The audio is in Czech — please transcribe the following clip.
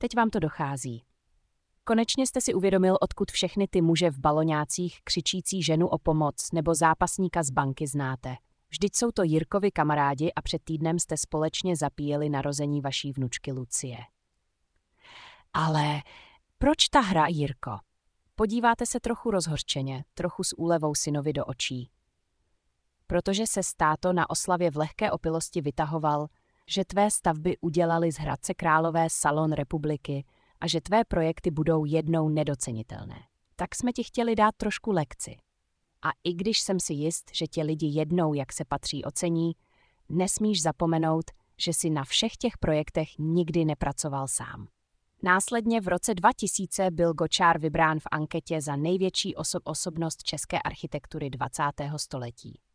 Teď vám to dochází. Konečně jste si uvědomil, odkud všechny ty muže v baloňácích, křičící ženu o pomoc nebo zápasníka z banky znáte. Vždyť jsou to Jirkovi kamarádi a před týdnem jste společně zapíjeli narození vaší vnučky Lucie. Ale proč ta hra, Jirko? Podíváte se trochu rozhořčeně, trochu s úlevou synovi do očí. Protože se táto na oslavě v lehké opilosti vytahoval, že tvé stavby udělali z Hradce Králové salon republiky a že tvé projekty budou jednou nedocenitelné. Tak jsme ti chtěli dát trošku lekci. A i když jsem si jist, že tě lidi jednou, jak se patří, ocení, nesmíš zapomenout, že si na všech těch projektech nikdy nepracoval sám. Následně v roce 2000 byl Gočár vybrán v anketě za největší osobnost české architektury 20. století.